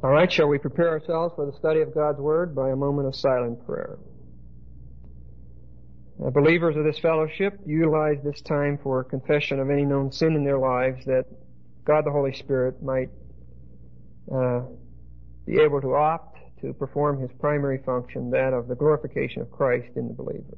All right, shall we prepare ourselves for the study of God's Word by a moment of silent prayer? Believers of this fellowship, utilize this time for confession of any known sin in their lives, that God the Holy Spirit might be able to opt to perform His primary function, that of the glorification of Christ in the believer.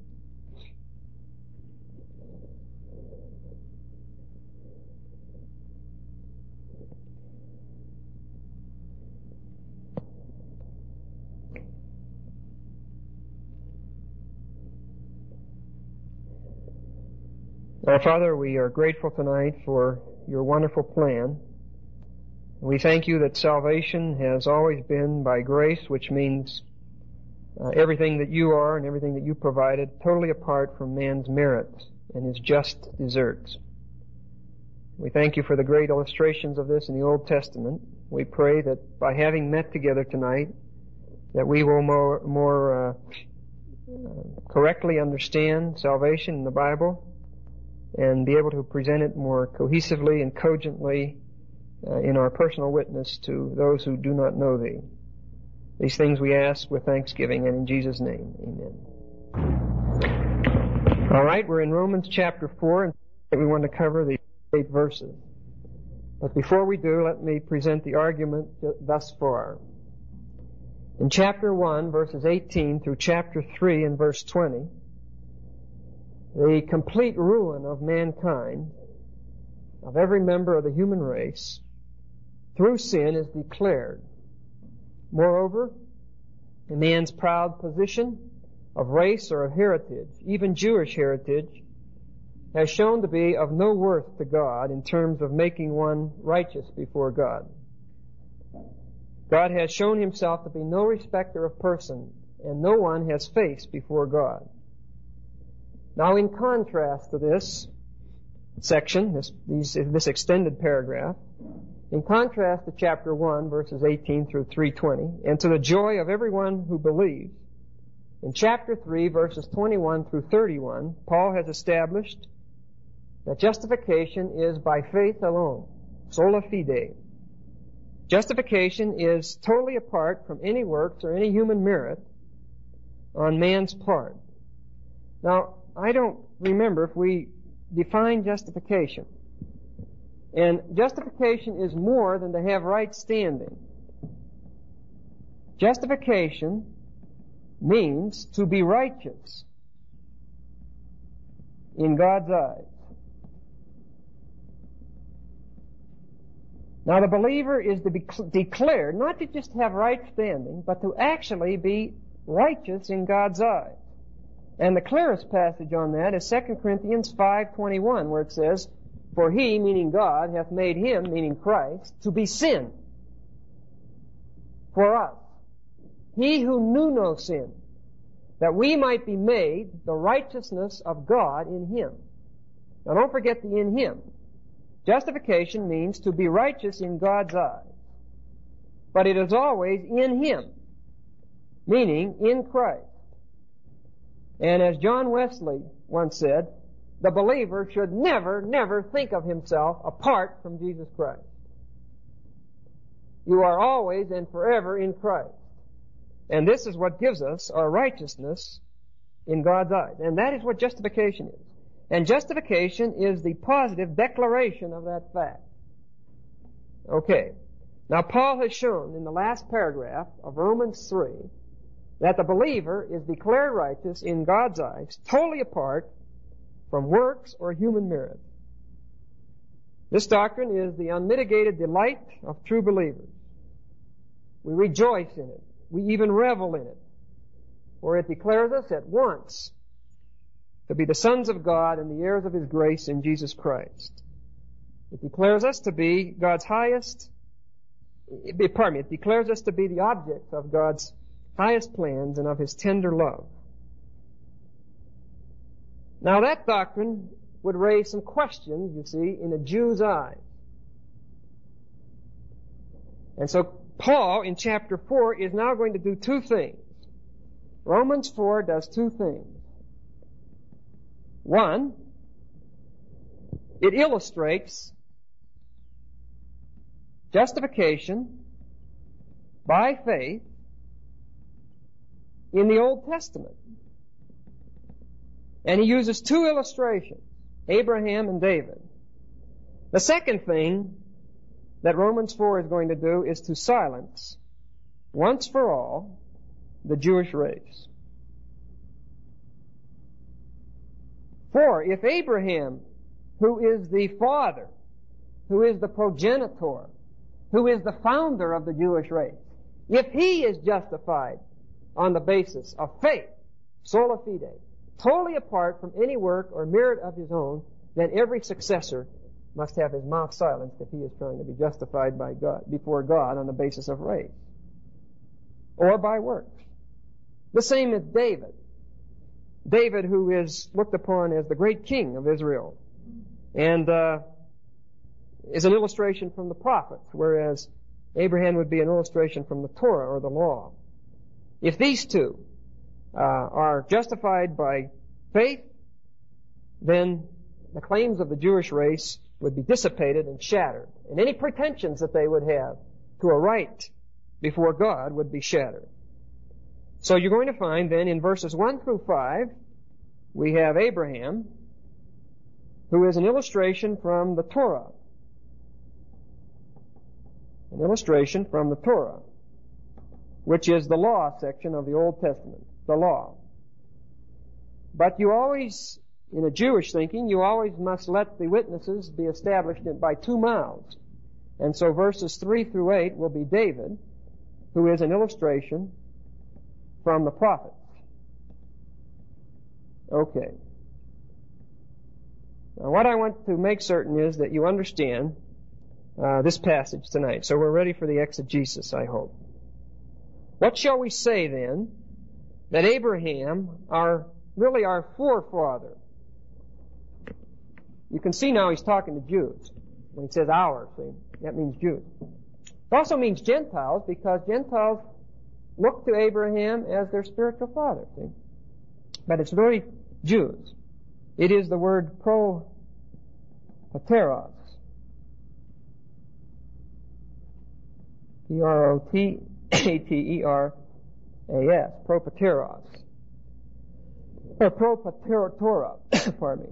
Our Father, we are grateful tonight for your wonderful plan. We thank you that salvation has always been by grace, which means everything that you are and everything that you provided totally apart from man's merits and his just deserts. We thank you for the great illustrations of this in the Old Testament. We pray that by having met together tonight, that we will more correctly understand salvation in the Bible and be able to present it more cohesively and cogently in our personal witness to those who do not know Thee. These things we ask with thanksgiving, and in Jesus' name, amen. All right, we're in Romans chapter 4, and we want to cover the 8 verses. But before we do, let me present the argument thus far. In chapter 1, verses 18 through chapter 3 and verse 20, the complete ruin of mankind, of every member of the human race, through sin is declared. Moreover, a man's proud position of race or of heritage, even Jewish heritage, has shown to be of no worth to God in terms of making one righteous before God. God has shown Himself to be no respecter of person, and no one has face before God. Now, in contrast to this section, this extended paragraph, in contrast to chapter 1, verses 18 through 3:20, and to the joy of everyone who believes, in chapter 3, verses 21 through 31, Paul has established that justification is by faith alone, sola fide. Justification is totally apart from any works or any human merit on man's part. Now, I don't remember if we define justification. And justification is more than to have right standing. Justification means to be righteous in God's eyes. Now, the believer is to be declared not to just have right standing, but to actually be righteous in God's eyes. And the clearest passage on that is 2 Corinthians 5:21, where it says, "For He," meaning God, "hath made Him," meaning Christ, "to be sin for us. He who knew no sin, that we might be made the righteousness of God in Him." Now don't forget the "in Him." Justification means to be righteous in God's eyes. But it is always in Him, meaning in Christ. And as John Wesley once said, the believer should never think of himself apart from Jesus Christ. You are always and forever in Christ. And this is what gives us our righteousness in God's eyes. And that is what justification is. And justification is the positive declaration of that fact. Okay. Now Paul has shown in the last paragraph of Romans 3 that the believer is declared righteous in God's eyes, totally apart from works or human merit. This doctrine is the unmitigated delight of true believers. We rejoice in it. We even revel in it. For it declares us at once to be the sons of God and the heirs of His grace in Jesus Christ. It declares us to be God's highest, it declares us to be the objects of God's highest plans and of His tender love. Now that doctrine would raise some questions, you see, in a Jew's eyes. And so Paul, in chapter 4, is now going to do two things. Romans 4 does two things. One, it illustrates justification by faith in the Old Testament. And he uses two illustrations, Abraham and David. The second thing that Romans 4 is going to do is to silence, once for all, the Jewish race. For if Abraham, who is the father, who is the progenitor, who is the founder of the Jewish race, if he is justified on the basis of faith, sola fide, totally apart from any work or merit of his own, then every successor must have his mouth silenced if he is trying to be justified by God, before God on the basis of race or by works. The same as David. David, who is looked upon as the great king of Israel, and is an illustration from the prophets, whereas Abraham would be an illustration from the Torah or the law. If these two are justified by faith, then the claims of the Jewish race would be dissipated and shattered, and any pretensions that they would have to a right before God would be shattered. So you're going to find then in verses 1 through 5, we have Abraham, who is an illustration from the Torah. An illustration from the Torah, which is the law section of the Old Testament, the law. But you always, in a Jewish thinking, you always must let the witnesses be established by two mouths. And so verses 3 through 8 will be David, who is an illustration from the prophets. Okay. Now what I want to make certain is that you understand this passage tonight. So we're ready for the exegesis, I hope. What shall we say then that Abraham, really our forefather? You can see now he's talking to Jews. When he says our, see, that means Jews. It also means Gentiles, because Gentiles look to Abraham as their spiritual father, see? But it's really Jews. It is the word propateros. P-R-O-T-A-T-E-R-A-S. Propateros. Or propateratora, pardon me.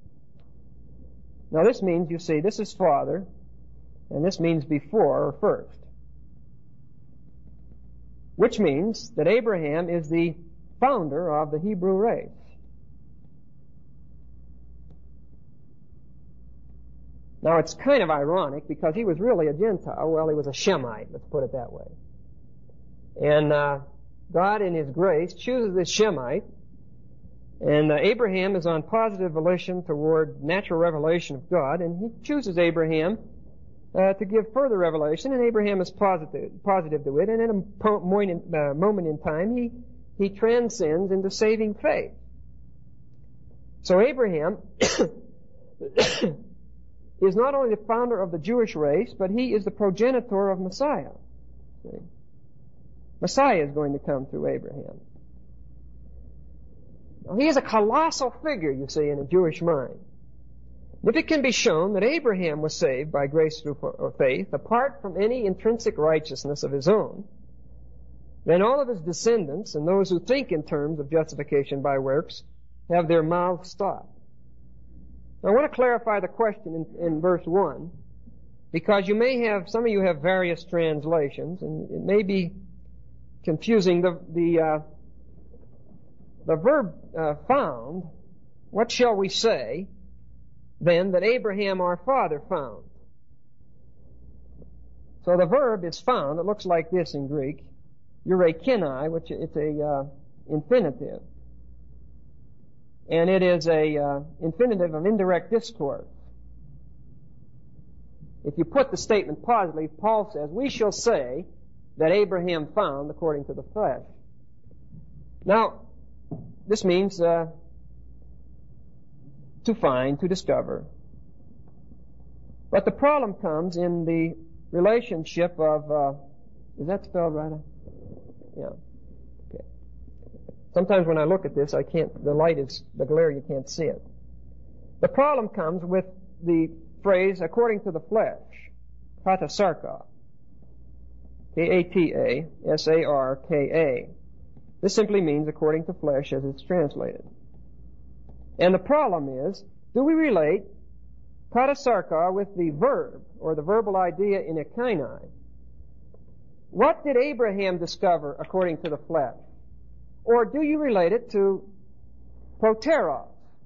Now this means, you see, this is father, and this means before or first. Which means that Abraham is the founder of the Hebrew race. Now it's kind of ironic because he was really a Gentile. Well, he was a Shemite, let's put it that way. And God in His grace chooses this Shemite, and Abraham is on positive volition toward natural revelation of God, and He chooses Abraham to give further revelation, and Abraham is positive to it, and at a moment in time he transcends into saving faith. So Abraham is not only the founder of the Jewish race, but he is the progenitor of Messiah. See? Messiah is going to come through Abraham. Now, he is a colossal figure, you see, in a Jewish mind. If it can be shown that Abraham was saved by grace through faith, apart from any intrinsic righteousness of his own, then all of his descendants and those who think in terms of justification by works have their mouths stopped. Now, I want to clarify the question in verse 1, because some of you have various translations, and it may be confusing. The verb found, what shall we say, then, that Abraham our father found? So the verb is found. It looks like this in Greek, eurekinai, which it's a infinitive. And it is a infinitive of indirect discourse. If you put the statement positively, Paul says, we shall say that Abraham found according to the flesh. Now, this means to find, to discover. But the problem comes in the relationship of, is that spelled right? Yeah. Okay. Sometimes when I look at this, the glare, you can't see it. The problem comes with the phrase, according to the flesh, katasarka. K-A-T-A-S-A-R-K-A. This simply means according to flesh as it's translated. And the problem is, do we relate katasarka with the verb, or the verbal idea in ekainai? What did Abraham discover according to the flesh? Or do you relate it to proteros?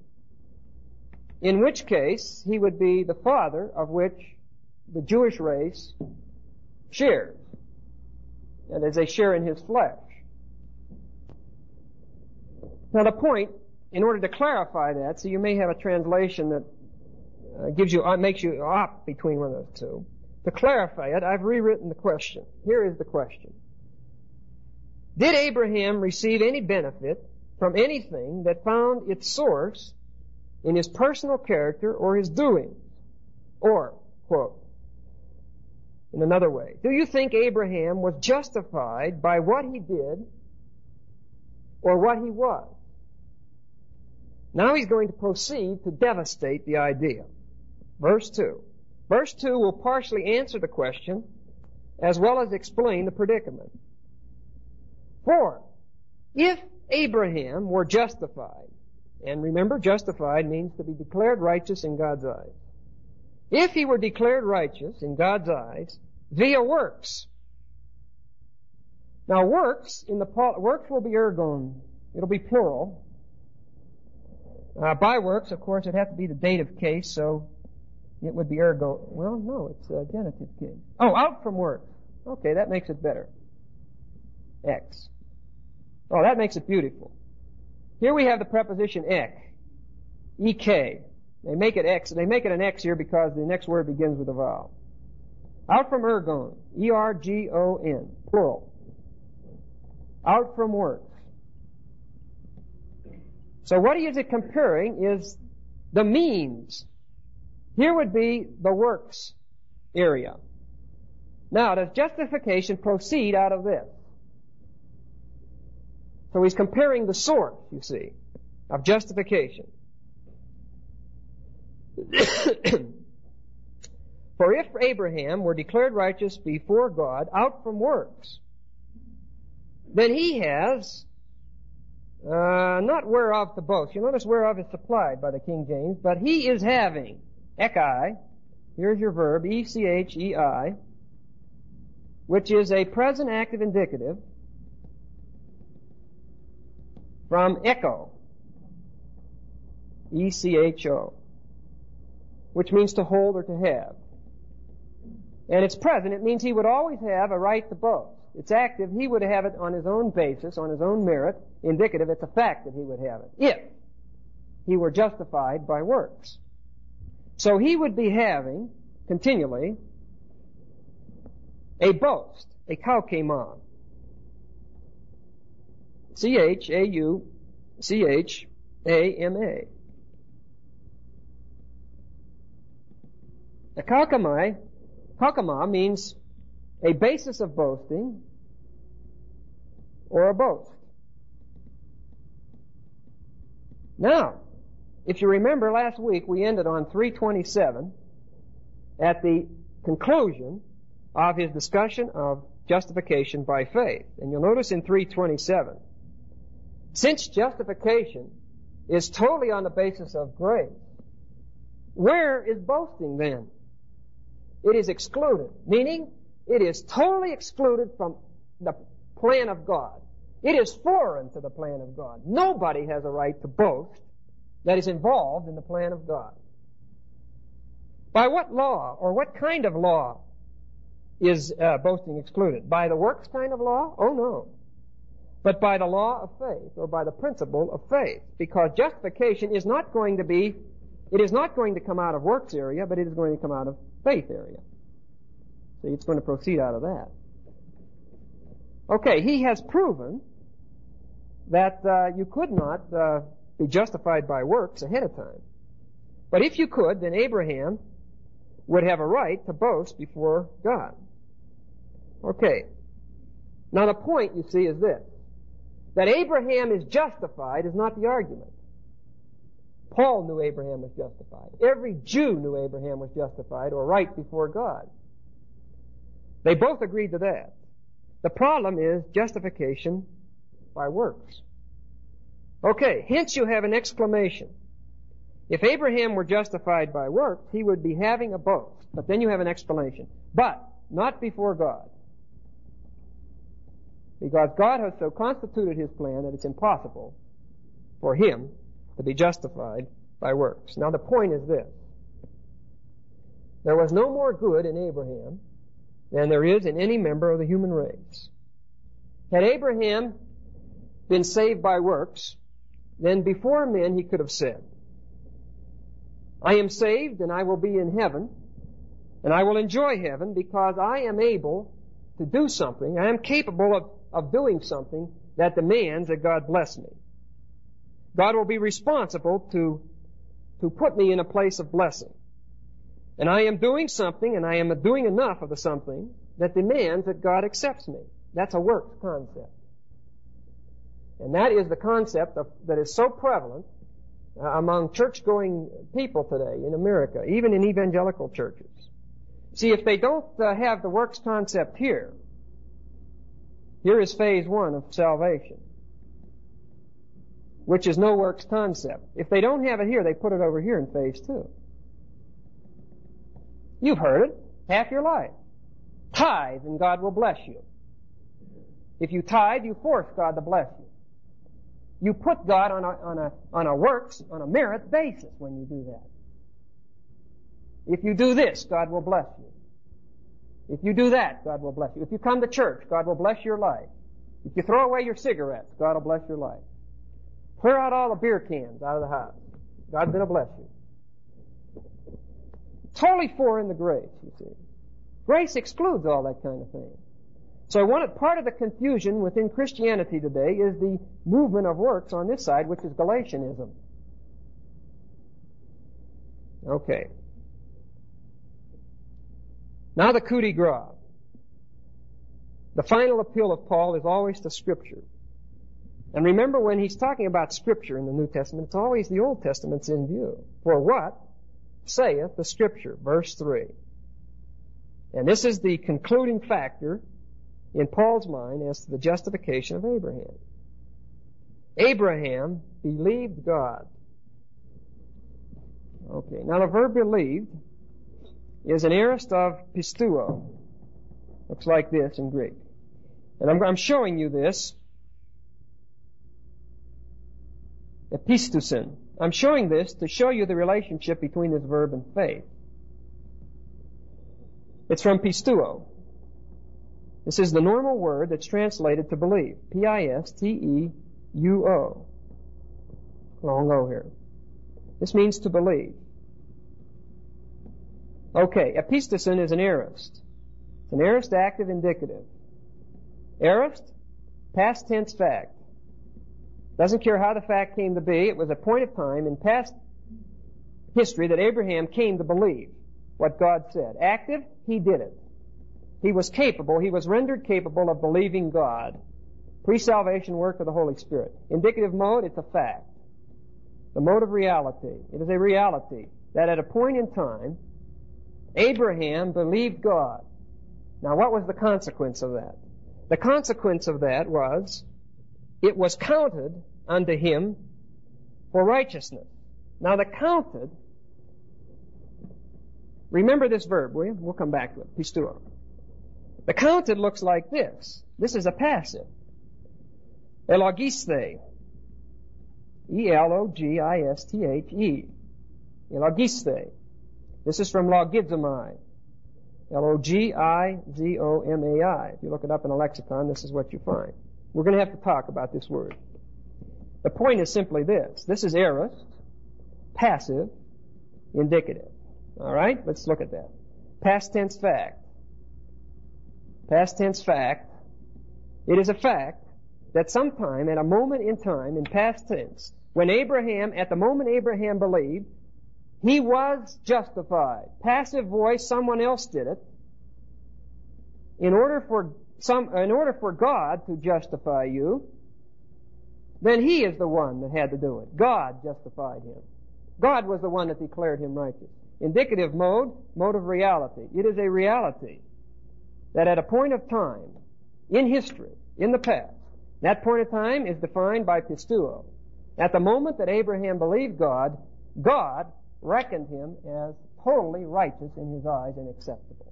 In which case, he would be the father of which the Jewish race shares. That is, they share in his flesh. Now the point, in order to clarify that, so you may have a translation that makes you opt between one of those two. To clarify it, I've rewritten the question. Here is the question. Did Abraham receive any benefit from anything that found its source in his personal character or his doings? Or, quote, in another way, do you think Abraham was justified by what he did or what he was? Now he's going to proceed to devastate the idea. Verse 2. Verse 2 will partially answer the question as well as explain the predicament. For, if Abraham were justified, and remember, justified means to be declared righteous in God's eyes. If he were declared righteous in God's eyes via works. Now works works will be ergon. It'll be plural. By works, of course, it'd have to be the dative case, so it would be ergo. Well, no, it's a genitive case. Oh, out from works. Okay, that makes it better. X. Oh, that makes it beautiful. Here we have the preposition ek. E-K. They make it X. They make it an X here because the next word begins with a vowel. Out from ergon. E-R-G-O-N. Plural. Out from works. So what he is comparing is the means. Here would be the works area. Now, does justification proceed out of this? So he's comparing the source, you see, of justification. For if Abraham were declared righteous before God out from works, then he has not whereof to boast. You notice whereof is supplied by the King James, but he is having, ekai, here's your verb, E-C-H-E-I, which is a present active indicative from echo, E-C-H-O, which means to hold or to have. And it's present. It means he would always have a right to boast. It's active. He would have it on his own basis, on his own merit. Indicative. It's a fact that he would have it if he were justified by works. So he would be having continually a boast, a kaukema. C-H-A-U-C-H-A-M-A. A kaukema means a basis of boasting or a boast. Now, if you remember last week, we ended on 327 at the conclusion of his discussion of justification by faith. And you'll notice in 327, since justification is totally on the basis of grace, where is boasting then? It is excluded, meaning it is totally excluded from the plan of God. It is foreign to the plan of God. Nobody has a right to boast that is involved in the plan of God. By what law or what kind of law is boasting excluded? By the works kind of law? Oh no. But by the law of faith or by the principle of faith. Because justification is not going to be, it is not going to come out of works area, but it is going to come out of faith area. So it's going to proceed out of that. Okay, he has proven that you could not be justified by works ahead of time. But if you could, then Abraham would have a right to boast before God. Okay. Now the point, you see, is this. That Abraham is justified is not the argument. Paul knew Abraham was justified. Every Jew knew Abraham was justified or right before God. They both agreed to that. The problem is justification by works. Okay, hence you have an exclamation. If Abraham were justified by works, he would be having a boast. But then you have an explanation. But not before God. Because God has so constituted his plan that it's impossible for him to be justified by works. Now the point is this. There was no more good in Abraham than there is in any member of the human race. Had Abraham been saved by works, then before men he could have said, I am saved and I will be in heaven, and I will enjoy heaven because I am able to do something. I am capable of doing something that demands that God bless me. God will be responsible to put me in a place of blessing. And I am doing something, and I am doing enough of the something that demands that God accepts me. That's a works concept. And that is the concept that is so prevalent among church-going people today in America, even in evangelical churches. See, if they don't have the works concept here is phase one of salvation, which is no works concept. If they don't have it here, they put it over here in phase two. You've heard it half your life. Tithe and God will bless you. If you tithe, you force God to bless you. You put God on a works, on a merit basis when you do that. If you do this, God will bless you. If you do that, God will bless you. If you come to church, God will bless your life. If you throw away your cigarettes, God will bless your life. Clear out all the beer cans out of the house. God's going to bless you. Totally foreign to grace, you see. Grace excludes all that kind of thing. So part of the confusion within Christianity today is the movement of works on this side, which is Galatianism. Okay. Now the coup de grace. The final appeal of Paul is always to Scripture. And remember, when he's talking about Scripture in the New Testament, it's always the Old Testament's in view. For what saith the Scripture? Verse 3. And this is the concluding factor in Paul's mind as to the justification of Abraham. Abraham believed God. Okay, now the verb believed is an aorist of pisteuo. Looks like this in Greek. And I'm showing you this. Epistusin. I'm showing this to show you the relationship between this verb and faith. It's from pisteuo. This is the normal word that's translated to believe. P-I-S-T-E-U-O. Long O here. This means to believe. Okay, epistusin is an aorist. It's an aorist active indicative. Aorist, past tense fact. Doesn't care how the fact came to be. It was a point of time in past history that Abraham came to believe what God said. Active, he did it. He was capable, he was rendered capable of believing God. Pre-salvation work of the Holy Spirit. Indicative mode, it's a fact. The mode of reality. It is a reality that at a point in time, Abraham believed God. Now what was the consequence of that? The consequence of that was, it was counted unto him for righteousness. Now the counted, remember this verb, will you? We'll come back to it. Pisteuo. The counted looks like this. This is a passive. Elogiste. E-L-O-G-I-S-T-H-E. Elogiste. This is from logizomai. L-O-G-I-Z-O-M-A-I. If you look it up in a lexicon, this is what you find. We're going to have to talk about this word. The point is simply this. This is aorist, passive, indicative. All right? Let's look at that. Past tense fact. Past tense fact. It is a fact that sometime, at a moment in time, in past tense, when Abraham, at the moment Abraham believed, he was justified. Passive voice, someone else did it. In order for God to justify you, then he is the one that had to do it. God justified him. God was the one that declared him righteous. Indicative mode, mode of reality. It is a reality that at a point of time, in history, in the past. That point of time is defined by pistuo. At the moment that Abraham believed God, God reckoned him as totally righteous in his eyes and acceptable.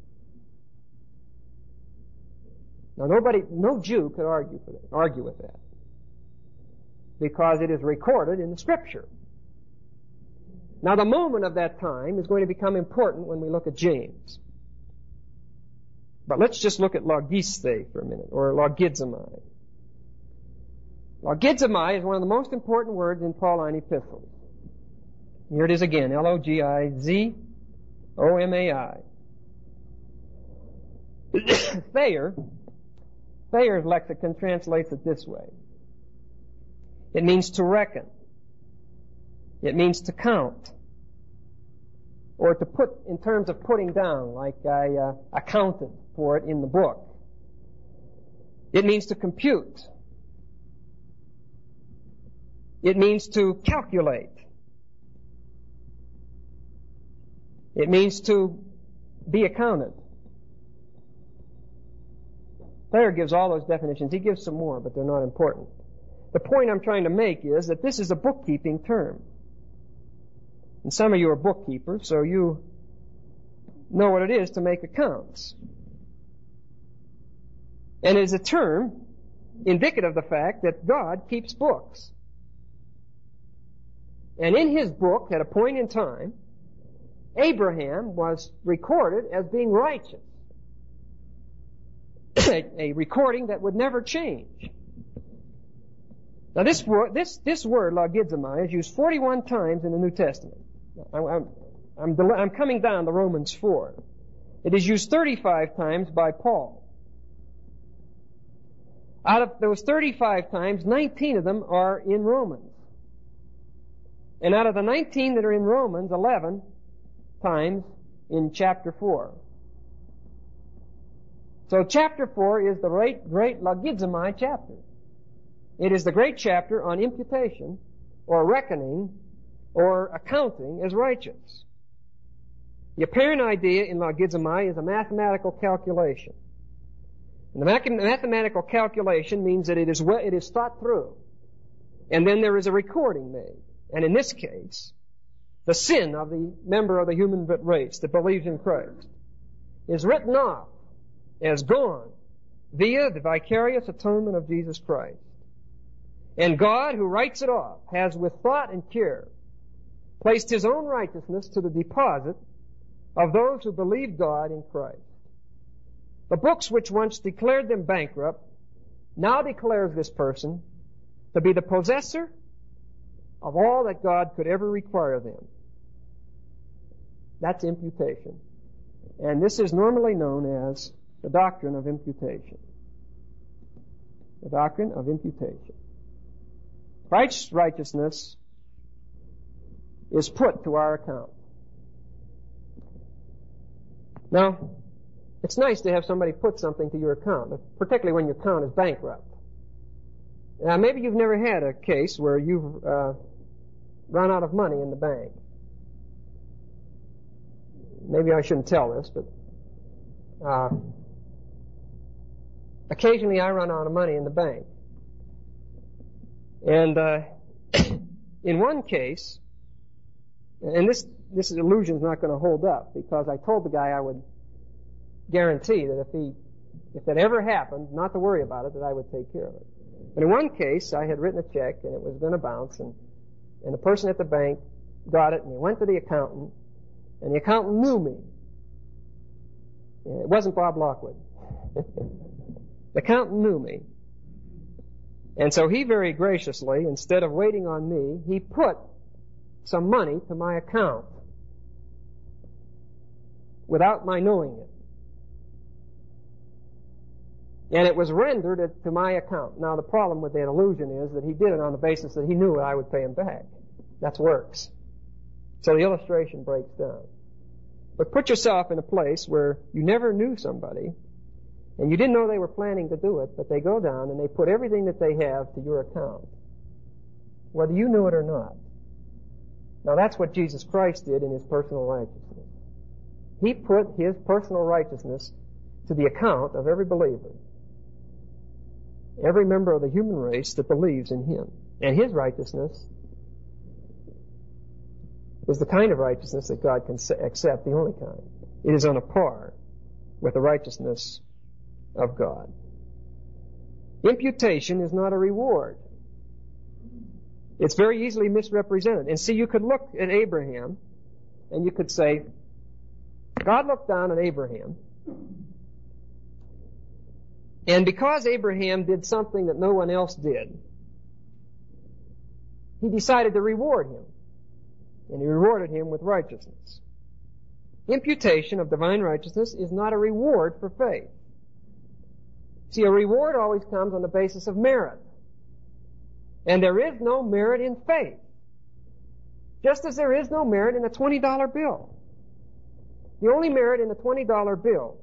Now no Jew could argue with that, because it is recorded in the Scripture. Now the moment of that time is going to become important when we look at James. But let's just look at logiste for a minute, or logizomai. Logizomai is one of the most important words in Pauline epistles. Here it is again, Logizomai. Thayer's lexicon translates it this way. It means to reckon. It means to count. Or to put in terms of putting down, like I accounted for it in the book. It means to compute. It means to calculate. It means to be accounted. Thayer gives all those definitions. He gives some more, but they're not important. The point I'm trying to make is that this is a bookkeeping term. And some of you are bookkeepers, so you know what it is to make accounts. And it is a term indicative of the fact that God keeps books. And in his book, at a point in time, Abraham was recorded as being righteous. A recording that would never change. Now this word, logizomai, is used 41 times in the New Testament. I'm coming down to Romans 4. It is used 35 times by Paul. Out of those 35 times, 19 of them are in Romans. And out of the 19 that are in Romans, 11 times in chapter 4. So chapter 4 is the great logizomai chapter. It is the great chapter on imputation, or reckoning, or accounting as righteous. The apparent idea in logizomai is a mathematical calculation. And the mathematical calculation means that it is thought through. And then there is a recording made. And in this case, the sin of the member of the human race that believes in Christ is written off as gone via the vicarious atonement of Jesus Christ. And God, who writes it off, has with thought and care placed his own righteousness to the deposit of those who believe God in Christ. The books which once declared them bankrupt now declares this person to be the possessor of all that God could ever require of them. That's imputation. And this is normally known as the doctrine of imputation. The doctrine of imputation. Christ's righteousness is put to our account. Now, it's nice to have somebody put something to your account, particularly when your account is bankrupt. Now, maybe you've never had a case where you've run out of money in the bank. Maybe I shouldn't tell this, but occasionally I run out of money in the bank. And in one case, and this illusion's not going to hold up, because I told the guy I would guarantee that if that ever happened, not to worry about it, that I would take care of it. But in one case, I had written a check and it was going to bounce, and the person at the bank got it, and he went to the accountant, and the accountant knew me. It wasn't Bob Lockwood. The accountant knew me. And so he very graciously, instead of waiting on me, he put some money to my account without my knowing it. And it was rendered to my account. Now the problem with that illusion is that he did it on the basis that he knew I would pay him back. That's works. So the illustration breaks down. But put yourself in a place where you never knew somebody, and you didn't know they were planning to do it, but they go down and they put everything that they have to your account, whether you knew it or not. Now that's what Jesus Christ did in his personal righteousness. He put his personal righteousness to the account of every believer. every member of the human race that believes in him. And his righteousness is the kind of righteousness that God can accept, the only kind. It is on a par with the righteousness of God. Imputation is not a reward. It's very easily misrepresented. And see, you could look at Abraham and you could say, God looked down on Abraham, and because Abraham did something that no one else did, he decided to reward him. And he rewarded him with righteousness. Imputation of divine righteousness is not a reward for faith. See, a reward always comes on the basis of merit. And there is no merit in faith. Just as there is no merit in a $20 bill. The only merit in a $20 bill,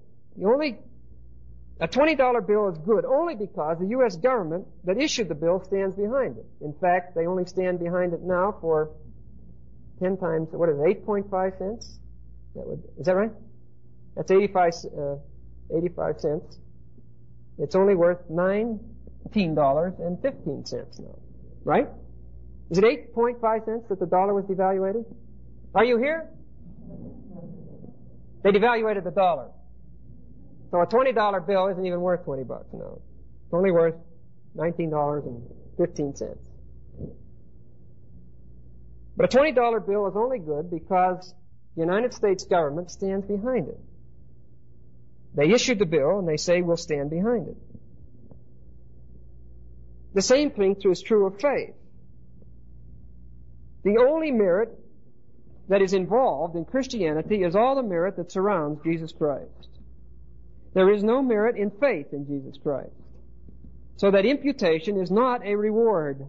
a $20 bill is good only because the U.S. government that issued the bill stands behind it. In fact, they only stand behind it now for 10 times, 8.5 cents? Is that right? That's 85 cents. It's only worth $19.15 now. Right? Is it 8.5 cents that the dollar was devaluated? Are you here? They devaluated the dollar. So a $20 bill isn't even worth $20 now. It's only worth $19.15. But a $20 bill is only good because the United States government stands behind it. They issued the bill and they say we'll stand behind it. The same thing is true of faith. The only merit that is involved in Christianity is all the merit that surrounds Jesus Christ. There is no merit in faith in Jesus Christ. So that imputation is not a reward.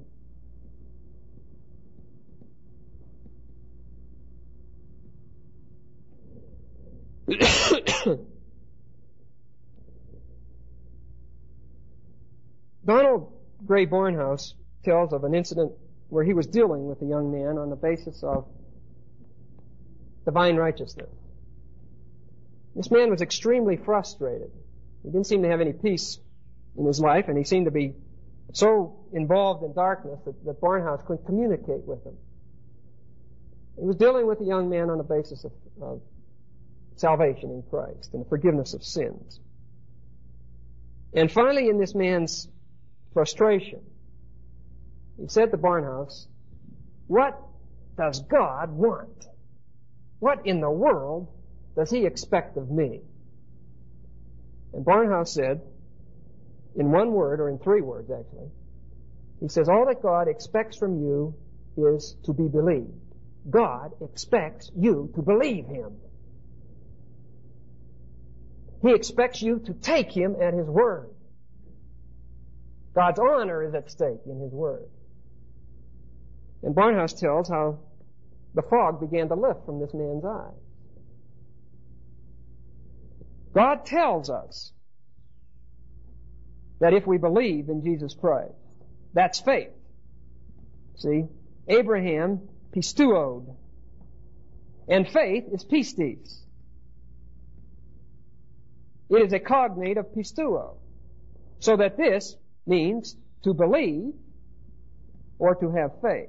Donald Gray Barnhouse tells of an incident where he was dealing with a young man on the basis of divine righteousness. This man was extremely frustrated. He didn't seem to have any peace in his life, and he seemed to be so involved in darkness that Barnhouse couldn't communicate with him. He was dealing with a young man on the basis of salvation in Christ and the forgiveness of sins. And finally, in this man's frustration, he said to Barnhouse, "What does God want? What in the world does he expect of me?" And Barnhouse said, in one word, or in three words actually, he says, all that God expects from you is to be believed. God expects you to believe him. He expects you to take him at his word. God's honor is at stake in his word. And Barnhouse tells how the fog began to lift from this man's eyes. God tells us that if we believe in Jesus Christ, that's faith. See, Abraham pistuoed, and faith is pistis. It is a cognate of pistuo, so that this means to believe or to have faith.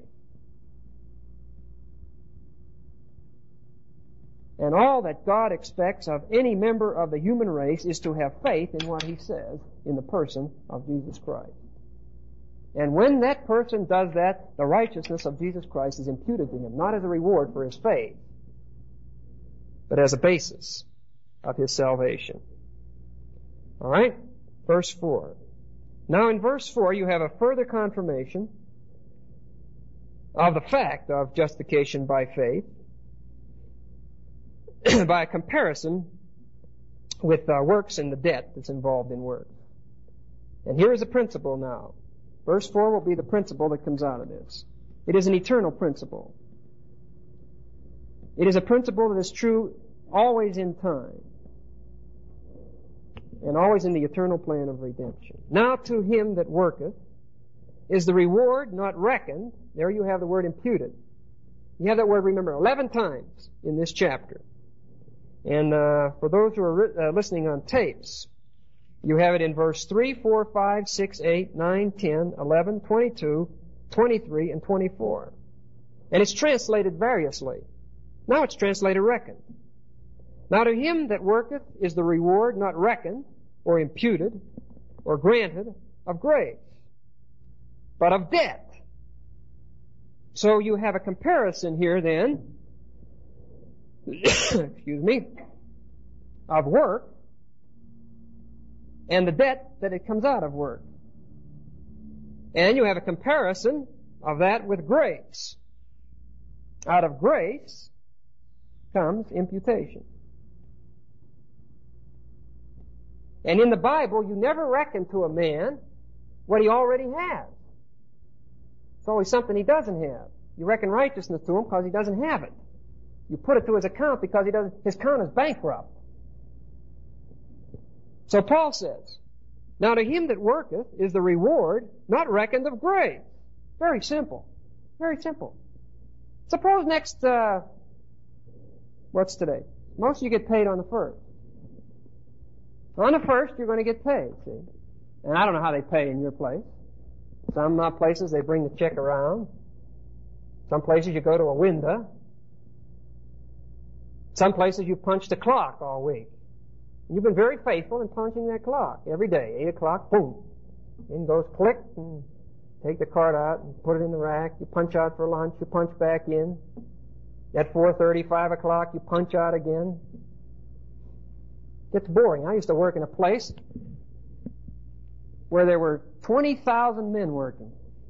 And all that God expects of any member of the human race is to have faith in what he says in the person of Jesus Christ. And when that person does that, the righteousness of Jesus Christ is imputed to him, not as a reward for his faith, but as a basis of his salvation. All right? Verse 4. Now in verse 4 you have a further confirmation of the fact of justification by faith by a comparison with works and the debt that's involved in works. And here is a principle now. Verse 4 will be the principle that comes out of this. It is an eternal principle. It is a principle that is true always in time and always in the eternal plan of redemption. Now to him that worketh is the reward not reckoned. There you have the word imputed. You have that word, remember, 11 times in this chapter. And for those who are listening on tapes, You have it in verse 3, 4, 5, 6, 8, 9, 10, 11, 22, 23, and 24. And it's translated variously. Now it's translated reckoned. Now to him that worketh is the reward not reckoned, or imputed, or granted of grace, but of debt. So you have a comparison here then, excuse me, of work and the debt that it comes out of work. And you have a comparison of that with grace. Out of grace comes imputation. And in the Bible, you never reckon to a man what he already has. It's always something he doesn't have. You reckon righteousness to him because he doesn't have it. You put it to his account because his account is bankrupt. So Paul says, now to him that worketh is the reward not reckoned of grace. Very simple. Very simple. Suppose next, what's today? Most of you get paid on the 1st. On the 1st, you're going to get paid, see? And I don't know how they pay in your place. Some places, they bring the check around. Some places, you go to a window. Some places, you punch the clock all week. You've been very faithful in punching that clock every day. 8 o'clock, boom. In goes click, and take the card out and put it in the rack. You punch out for lunch. You punch back in. At 4:30, 5 o'clock, you punch out again. Gets boring. I used to work in a place where there were 20,000 men working.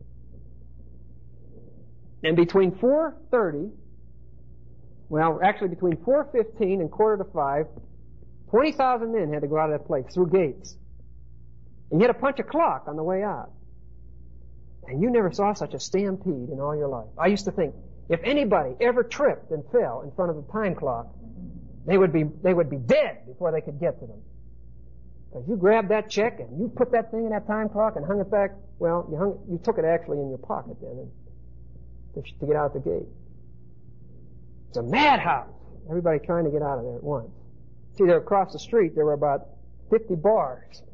And between 4:30, well, actually between 4:15 and 4:45, 20,000 men had to go out of that place through gates. And you had to punch a clock on the way out. And you never saw such a stampede in all your life. I used to think, if anybody ever tripped and fell in front of the time clock, they would be dead before they could get to them. Because you grabbed that check and you put that thing in that time clock and hung it back. Well, you took it actually in your pocket then to get out the gate. It's a madhouse. Everybody trying to get out of there at once. See, there across the street there were about 50 bars.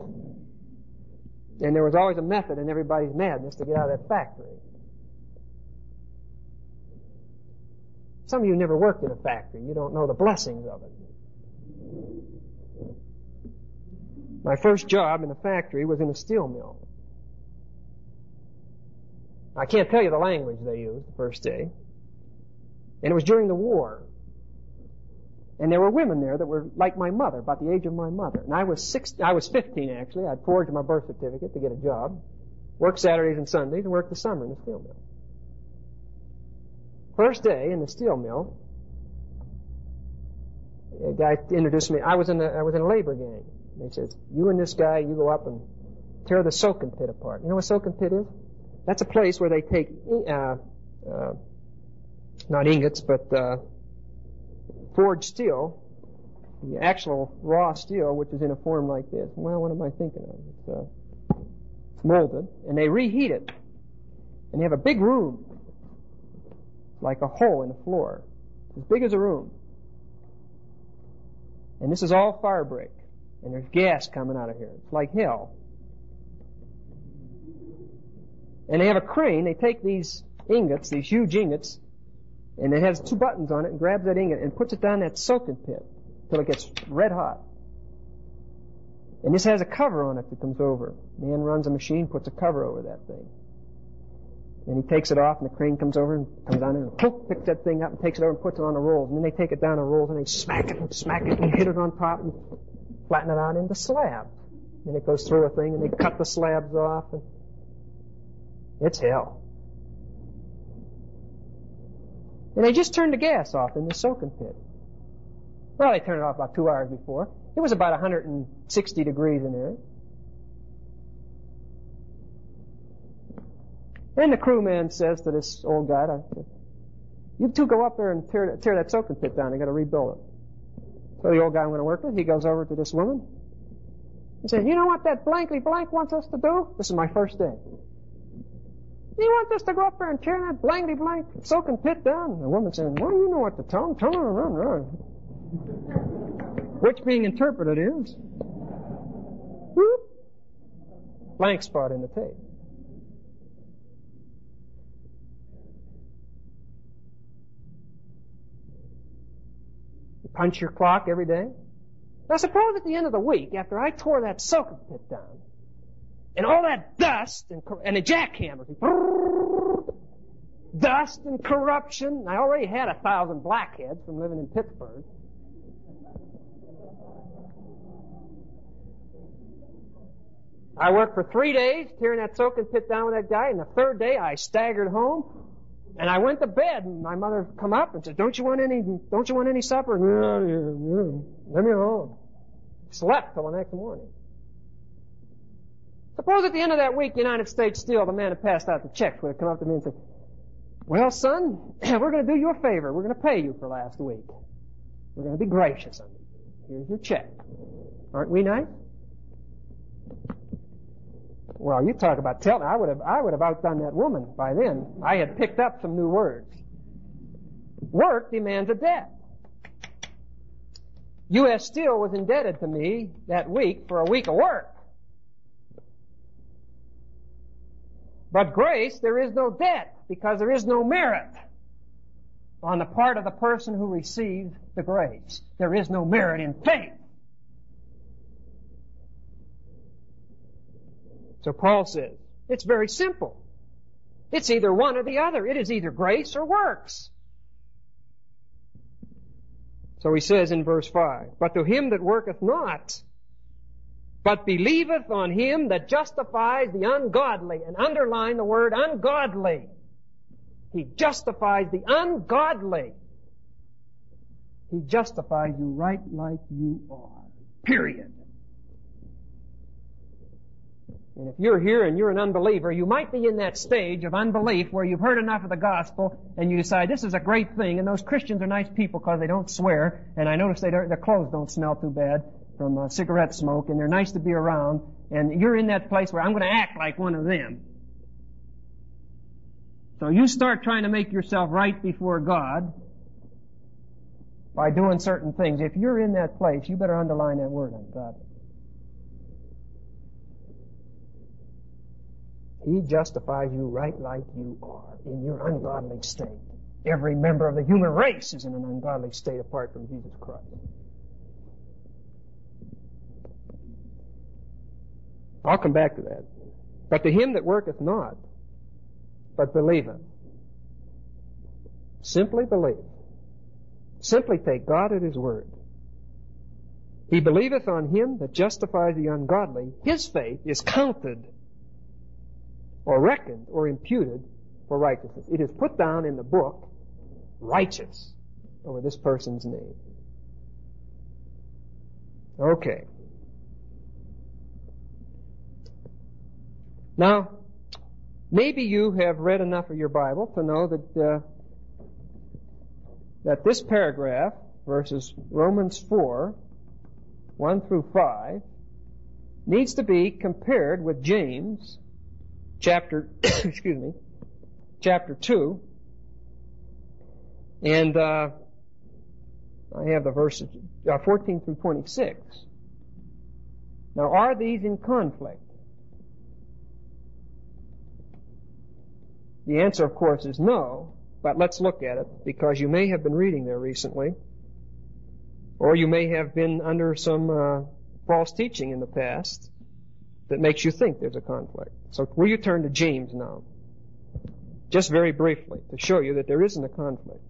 And there was always a method in everybody's madness to get out of that factory. Some of you never worked in a factory. You don't know the blessings of it. My first job in a factory was in a steel mill. I can't tell you the language they used the first day. And it was during the war. And there were women there that were like my mother, about the age of my mother. And I was 15 actually. I'd forged my birth certificate to get a job. Worked Saturdays and Sundays and worked the summer in the steel mill. First day in the steel mill, a guy introduced me. I was in a labor gang. And he says, you and this guy, you go up and tear the soaking pit apart. You know what a soaking pit is? That's a place where they take, not ingots, but forged steel, the actual raw steel, which is in a form like this. Well, what am I thinking of? It's molded, and they reheat it. And they have a big room, like a hole in the floor, as big as a room. And this is all fire break. And there's gas coming out of here. It's like hell. And they have a crane. They take these ingots, these huge ingots, and it has 2 buttons on it, and grabs that ingot and puts it down that soaking pit till it gets red hot. And this has a cover on it that comes over. Man runs a machine, puts a cover over that thing. And he takes it off, and the crane comes over and comes down and picks that thing up and takes it over and puts it on the rolls. And then they take it down the rolls and they smack it and hit it on top and flatten it out into slabs. Then it goes through a thing and they cut the slabs off. And it's hell. And they just turned the gas off in the soaking pit. Well, they turned it off about 2 hours before. It was about 160 degrees in there. Then the crewman says to this old guy, you two go up there and tear that soaking pit down. They got to rebuild it. So the old guy I'm going to work with, he goes over to this woman. He says, you know what that blankly blank wants us to do? This is my first day. He wants us to go up there and tear that blankly blank soaking pit down. And the woman says, well, you know what to tell him. Tell him to run. Which being interpreted is, blank spot in the tape. You punch your clock every day. Now suppose at the end of the week, after I tore that soaking pit down, and all that dust and a jackhammer, dust and corruption. I already had 1,000 blackheads from living in Pittsburgh. I worked for 3 days tearing that soaking pit down with that guy, and the third day I staggered home, and I went to bed, and my mother come up and said, don't you want any supper? No, let me alone. Slept till the next morning. Suppose at the end of that week, United States Steel, the man who passed out the checks, would have come up to me and said, well, son, we're going to do you a favor. We're going to pay you for last week. We're going to be gracious on you. Here's your check. Aren't we nice? Well, you talk about telling. I would have outdone that woman by then. I had picked up some new words. Work demands a debt. U.S. Steel was indebted to me that week for a week of work. But grace, there is no debt because there is no merit on the part of the person who receives the grace. There is no merit in faith. So Paul says, it's very simple. It's either one or the other. It is either grace or works. So he says in verse 5, but to him that worketh not, but believeth on him that justifies the ungodly, and underline the word ungodly. He justifies the ungodly. He justifies you right like you are. Period. And if you're here and you're an unbeliever, you might be in that stage of unbelief where you've heard enough of the gospel and you decide this is a great thing, and those Christians are nice people because they don't swear, and I notice their clothes don't smell too bad from cigarette smoke, and they're nice to be around, and you're in that place where I'm going to act like one of them. So you start trying to make yourself right before God by doing certain things. If you're in that place, you better underline that word, ungodly. He justifies you right like you are in your ungodly state. Every member of the human race is in an ungodly state apart from Jesus Christ. I'll come back to that. But to him that worketh not, but believeth. Simply believe. Simply take God at his word. He believeth on him that justifies the ungodly. His faith is counted or reckoned or imputed for righteousness. It is put down in the book, righteous, over this person's name. Okay. Now, maybe you have read enough of your Bible to know that this paragraph, verses Romans 4, 1 through 5, needs to be compared with James chapter 2, and I have the verses 14 through 26. Now, are these in conflict? The answer, of course, is no, but let's look at it, because you may have been reading there recently, or you may have been under some false teaching in the past that makes you think there's a conflict. So will you turn to James now? Just very briefly, to show you that there isn't a conflict.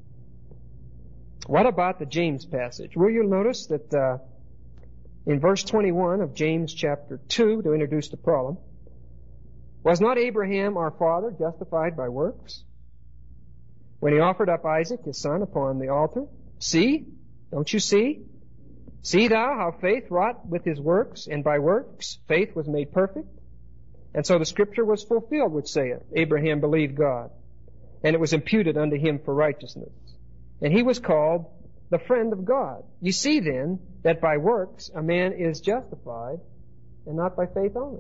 What about the James passage? Will you notice that in verse 21 of James chapter 2, to introduce the problem, was not Abraham our father justified by works when he offered up Isaac his son upon the altar? See? Don't you see? See thou how faith wrought with his works, and by works faith was made perfect? And so the scripture was fulfilled, which saith, Abraham believed God, and it was imputed unto him for righteousness. And he was called the friend of God. You see then that by works a man is justified, and not by faith only.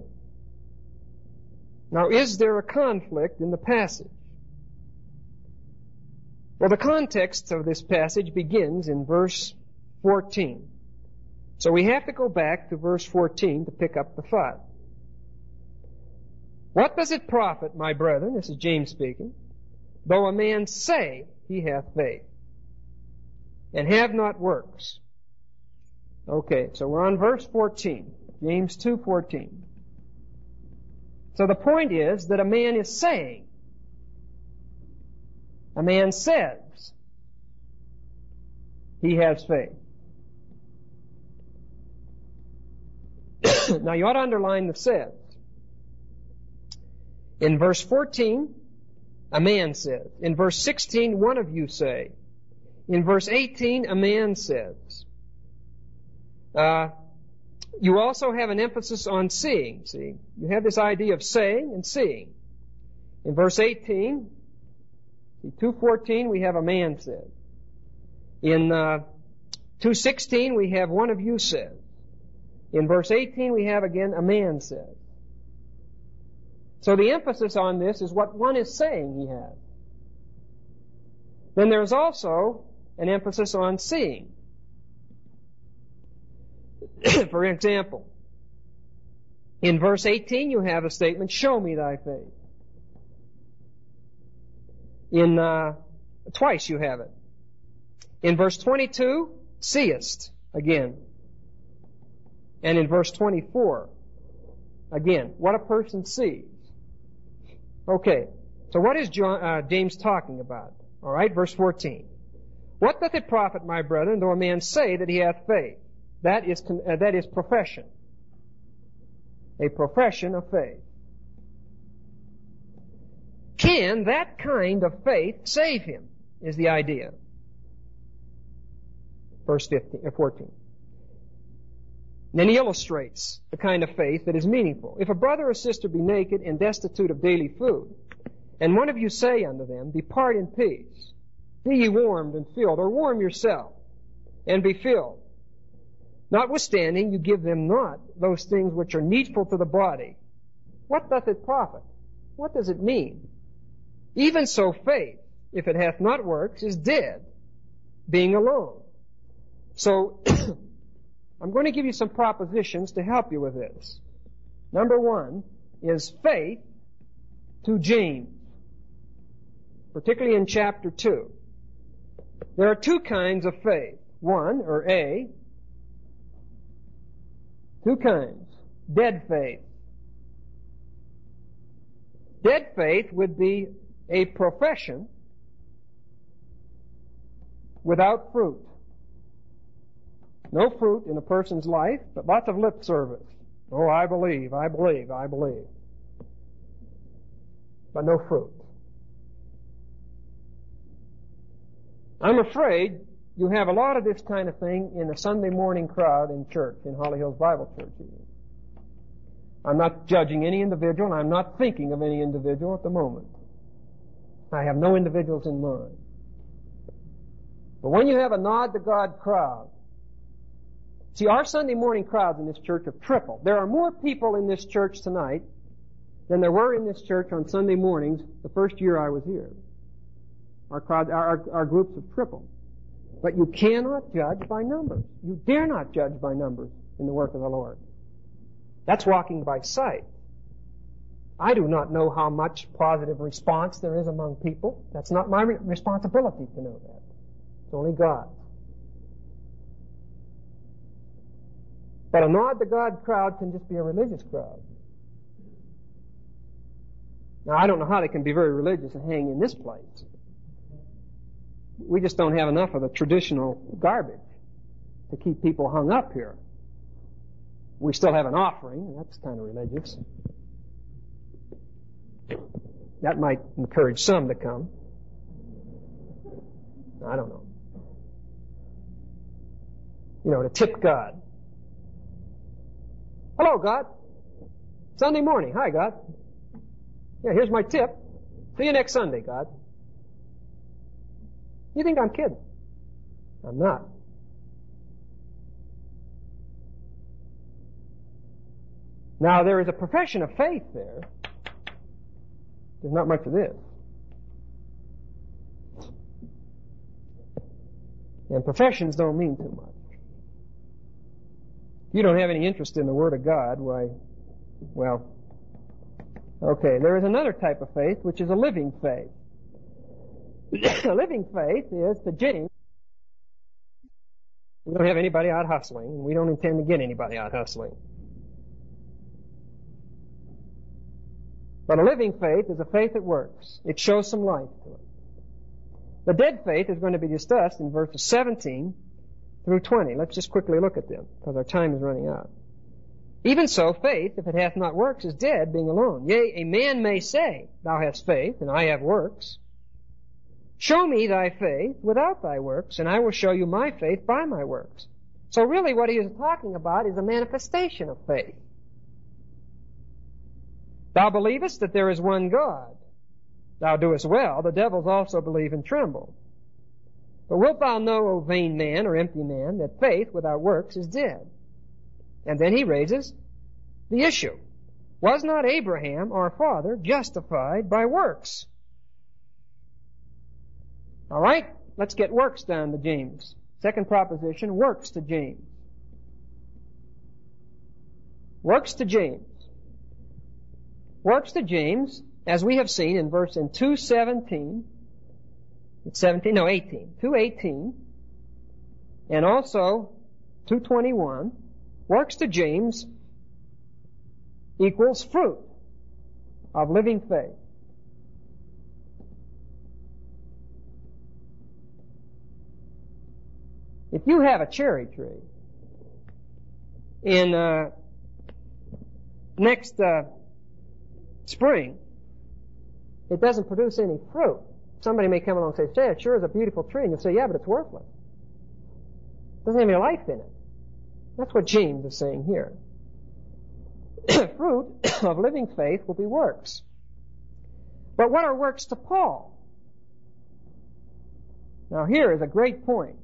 Now, is there a conflict in the passage? Well, the context of this passage begins in verse 14. So we have to go back to verse 14 to pick up the thought. What does it profit, my brethren, this is James speaking, though a man say he hath faith, and have not works? Okay, so we're on verse 14, James 2:14. So the point is that a man is saying, a man says he has faith. Now you ought to underline the says. In verse 14, a man says. In verse 16, one of you say. In verse 18, a man says. You also have an emphasis on seeing. See, you have this idea of saying and seeing. In verse 18, 2:14, we have a man says. In 2:16, we have one of you says. In verse 18, we have again a man says. So the emphasis on this is what one is saying he has. Then there's also an emphasis on seeing. For example, in verse 18 you have a statement, show me thy faith. Twice you have it. In verse 22, seest, again. And in verse 24, again, what a person sees. Okay, so what is James talking about? All right, verse 14. What doth it profit, my brethren, though a man say that he hath faith? That is profession. A profession of faith. Can that kind of faith save him, is the idea. Verse 14. And then he illustrates the kind of faith that is meaningful. If a brother or sister be naked and destitute of daily food, and one of you say unto them, depart in peace, be ye warmed and filled, or warm yourself, and be filled. Notwithstanding, you give them not those things which are needful to the body. What doth it profit? What does it mean? Even so faith, if it hath not works, is dead, being alone. So, I'm going to give you some propositions to help you with this. Number one is faith to James, particularly in chapter 2. There are two kinds of faith. One, or A, two kinds. Dead faith. Dead faith would be a profession without fruit. No fruit in a person's life, but lots of lip service. Oh, I believe, I believe, I believe. But no fruit. I'm afraid you have a lot of this kind of thing in the Sunday morning crowd in church, in Holly Hills Bible Church. I'm not judging any individual, and I'm not thinking of any individual at the moment. I have no individuals in mind. But when you have a nod to God crowd, see, our Sunday morning crowds in this church have tripled. There are more people in this church tonight than there were in this church on Sunday mornings the first year I was here. Our groups have tripled. But you cannot judge by numbers. You dare not judge by numbers in the work of the Lord. That's walking by sight. I do not know how much positive response there is among people. That's not my responsibility to know that. It's only God. But a nod to God crowd can just be a religious crowd. Now, I don't know how they can be very religious and hang in this place. We just don't have enough of the traditional garbage to keep people hung up here. We still have an offering. That's kind of religious. That might encourage some to come. I don't know. You know, to tip God. Hello, God. Sunday morning. Hi, God. Yeah, here's my tip. See you next Sunday, God. You think I'm kidding? I'm not. Now, there is a profession of faith there. There's not much of this. And professions don't mean too much. If you don't have any interest in the Word of God, why, well, Okay, there is another type of faith, which is a living faith. A living faith is to James. We don't have anybody out hustling, and we don't intend to get anybody out hustling. But a living faith is a faith that works. It shows some life to it. The dead faith is going to be discussed in verses 17 through 20. Let's just quickly look at them, because our time is running out. Even so, faith, if it hath not works, is dead, being alone. Yea, a man may say, Thou hast faith, and I have works. Show me thy faith without thy works, and I will show you my faith by my works. So really what he is talking about is a manifestation of faith. Thou believest that there is one God. Thou doest well. The devils also believe and tremble. But wilt thou know, O vain man or empty man, that faith without works is dead? And then he raises the issue. Was not Abraham, our father, justified by works? All right, let's get works down to James. Second proposition, works to James. Works to James. Works to James, as we have seen in verse 2:17, 2:18, and also 2:21, works to James equals fruit of living faith. If you have a cherry tree in next spring, it doesn't produce any fruit. Somebody may come along and say, it sure is a beautiful tree. And you'll say, yeah, but it's worthless. It doesn't have any life in it. That's what James is saying here. Fruit of living faith will be works. But what are works to Paul? Now here is a great point.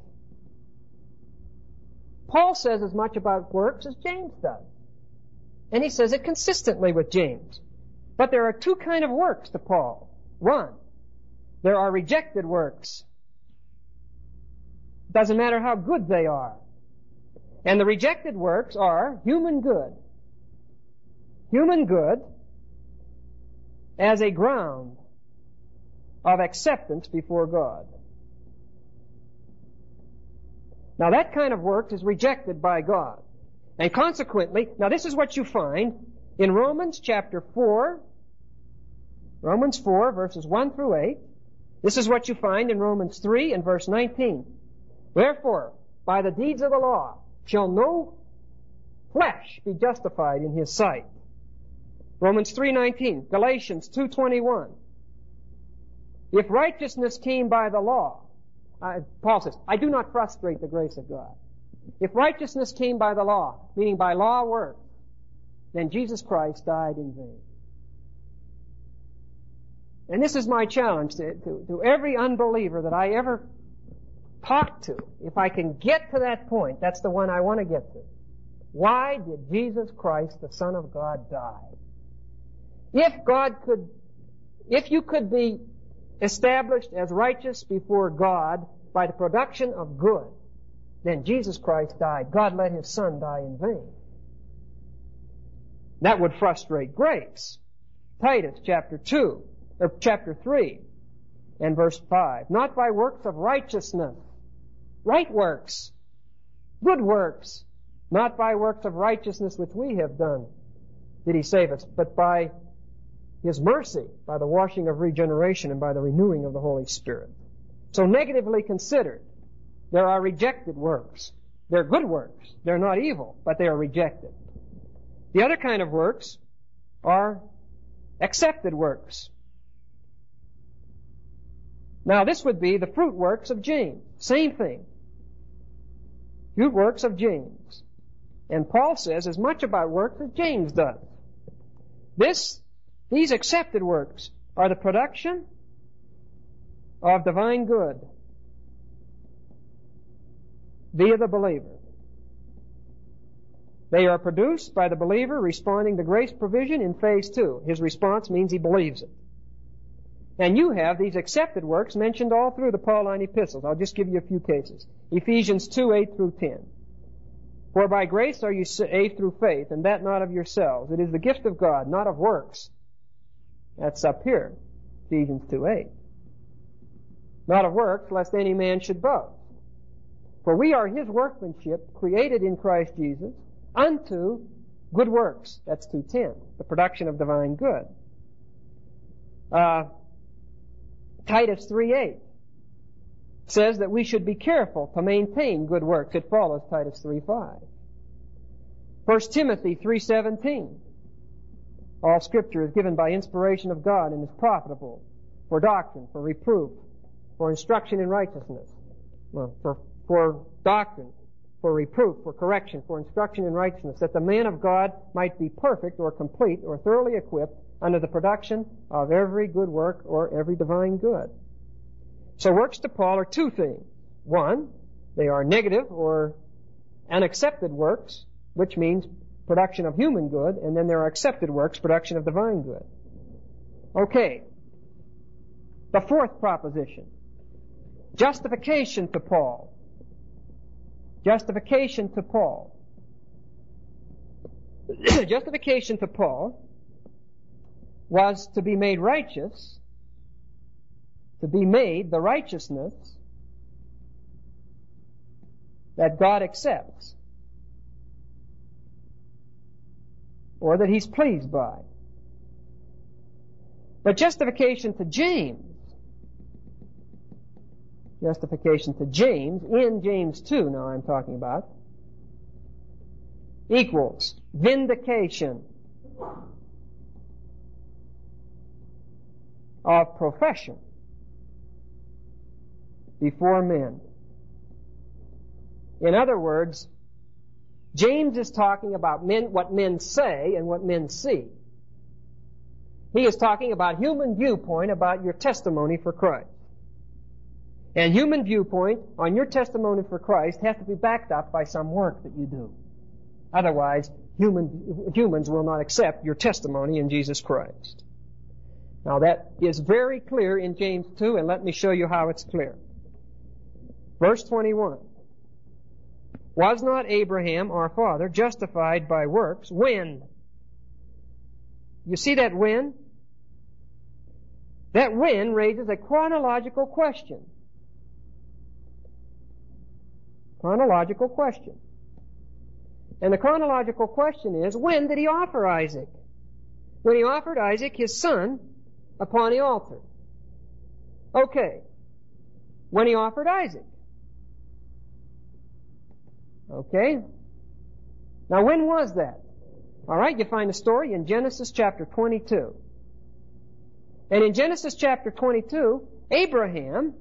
Paul says as much about works as James does. And he says it consistently with James. But there are two kinds of works to Paul. One, there are rejected works. Doesn't matter how good they are. And the rejected works are human good. Human good as a ground of acceptance before God. Now that kind of work is rejected by God. And consequently, now this is what you find in Romans chapter 4, Romans 4 verses 1 through 8. This is what you find in Romans 3 and verse 19. Wherefore, by the deeds of the law shall no flesh be justified in his sight. Romans 3:19, Galatians 2:21. If righteousness came by the law, Paul says, I do not frustrate the grace of God. If righteousness came by the law, meaning by law work, then Jesus Christ died in vain. And this is my challenge to every unbeliever that I ever talk to. If I can get to that point, that's the one I want to get to. Why did Jesus Christ, the Son of God, die? If you could be established as righteous before God by the production of good, then Jesus Christ died. God let His Son die in vain. That would frustrate grace. Titus chapter 3 and verse 5. Not by works of righteousness, right works, good works, not by works of righteousness which we have done did He save us, but by His mercy, by the washing of regeneration and by the renewing of the Holy Spirit. So negatively considered, there are rejected works. They're good works. They're not evil, but they are rejected. The other kind of works are accepted works. Now this would be the fruit works of James. Same thing. Fruit works of James. And Paul says as much about works as James does. These accepted works are the production of divine good via the believer. They are produced by the believer responding to grace provision in phase 2. His response means he believes it. And you have these accepted works mentioned all through the Pauline epistles. I'll just give you a few cases. Ephesians 2:8 through 10. For by grace are you saved through faith, and that not of yourselves. It is the gift of God, not of works, That's up here, Ephesians 2:8. Not of works, lest any man should boast. For we are his workmanship, created in Christ Jesus, unto good works. That's 2:10, the production of divine good. Titus 3:8 says that we should be careful to maintain good works. It follows Titus 3:5. 1 Timothy 3:17. All Scripture is given by inspiration of God and is profitable for doctrine, for reproof, for instruction in righteousness. Well, for doctrine, for reproof, for correction, for instruction in righteousness, that the man of God might be perfect or complete or thoroughly equipped unto the production of every good work or every divine good. So works to Paul are two things. One, they are negative or unaccepted works, which means production of human good, and then there are accepted works, production of divine good. Okay. The fourth proposition. Justification to Paul. Justification to Paul. Justification to Paul was to be made righteous, to be made the righteousness that God accepts, or that He's pleased by. But justification to James, in James 2 now I'm talking about, equals vindication of profession before men. In other words, James is talking about what men say and what men see. He is talking about human viewpoint about your testimony for Christ. And human viewpoint on your testimony for Christ has to be backed up by some work that you do. Otherwise, humans will not accept your testimony in Jesus Christ. Now that is very clear in James 2, and let me show you how it's clear. Verse 21. Was not Abraham, our father, justified by works when? You see that when? That when raises a chronological question. Chronological question. And the chronological question is, when did he offer Isaac? When he offered Isaac, his son, upon the altar. Okay. When he offered Isaac. Okay. Now when was that? Alright, you find the story in Genesis chapter 22. And in Genesis chapter 22, Abraham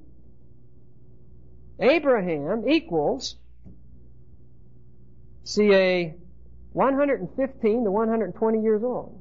equals, CA 115 to 120 years old.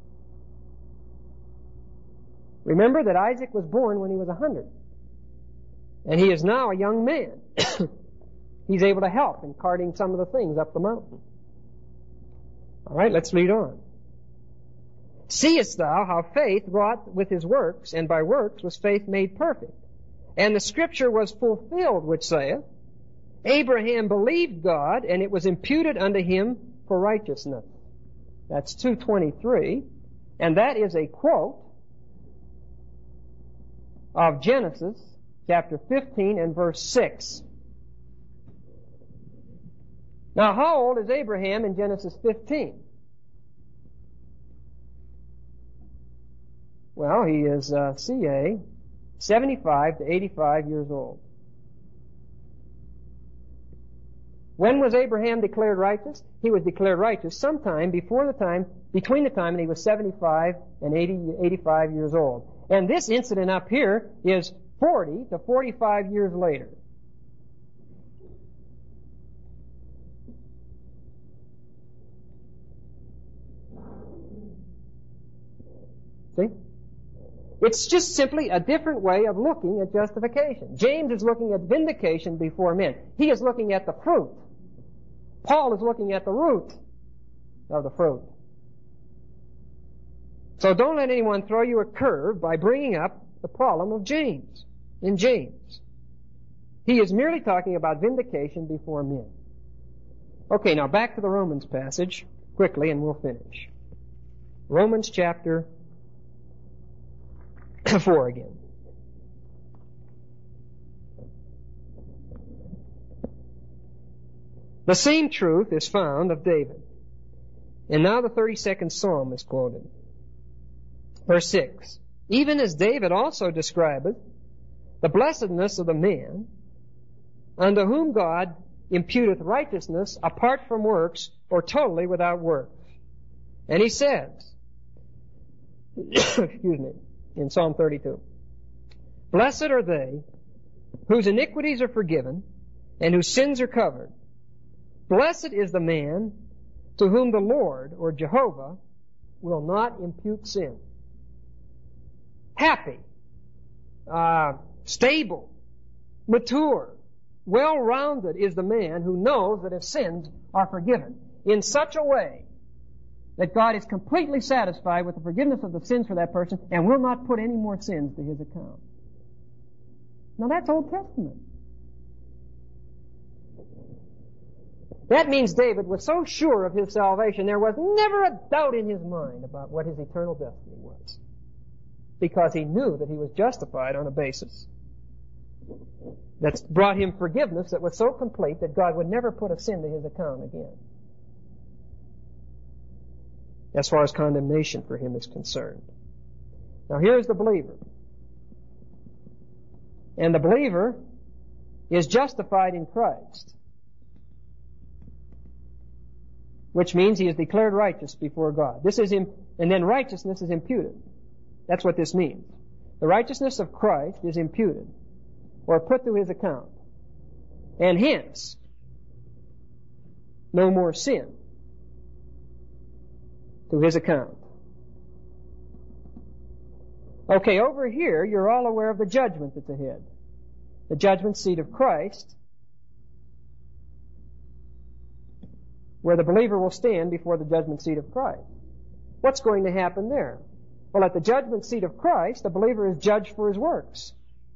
Remember that Isaac was born when he was 100. And he is now a young man. He's able to help in carting some of the things up the mountain. All right, let's read on. Seest thou how faith wrought with his works, and by works was faith made perfect? And the scripture was fulfilled, which saith, Abraham believed God, and it was imputed unto him for righteousness. That's 2:23, and that is a quote of Genesis chapter 15 and verse 6. Now, how old is Abraham in Genesis 15? Well, he is CA 75 to 85 years old. When was Abraham declared righteous? He was declared righteous sometime between the time that he was 75 and 85 years old. And this incident up here is 40 to 45 years later. See? It's just simply a different way of looking at justification. James is looking at vindication before men. He is looking at the fruit. Paul is looking at the root of the fruit. So don't let anyone throw you a curve by bringing up the problem of James. In James, he is merely talking about vindication before men. Okay, now back to the Romans passage quickly and we'll finish. Romans chapter 4 again. The same truth is found of David. And now the 32nd Psalm is quoted. Verse 6. Even as David also describeth the blessedness of the man unto whom God imputeth righteousness apart from works or totally without works. And he says, excuse me, in Psalm 32, blessed are they whose iniquities are forgiven and whose sins are covered. Blessed is the man to whom the Lord, or Jehovah, will not impute sin. Happy, stable, mature, well-rounded is the man who knows that his sins are forgiven in such a way that God is completely satisfied with the forgiveness of the sins for that person and will not put any more sins to his account. Now that's Old Testament. That means David was so sure of his salvation, there was never a doubt in his mind about what his eternal destiny was, because he knew that he was justified on a basis that brought him forgiveness that was so complete that God would never put a sin to his account again, as far as condemnation for him is concerned. Now here's the believer. And the believer is justified in Christ, which means he is declared righteous before God. And then righteousness is imputed. That's what this means. The righteousness of Christ is imputed, or put to his account. And hence, no more sin to his account. Okay, over here, you're all aware of the judgment that's ahead. The judgment seat of Christ, where the believer will stand before the judgment seat of Christ. What's going to happen there? Well, at the judgment seat of Christ, the believer is judged for his works.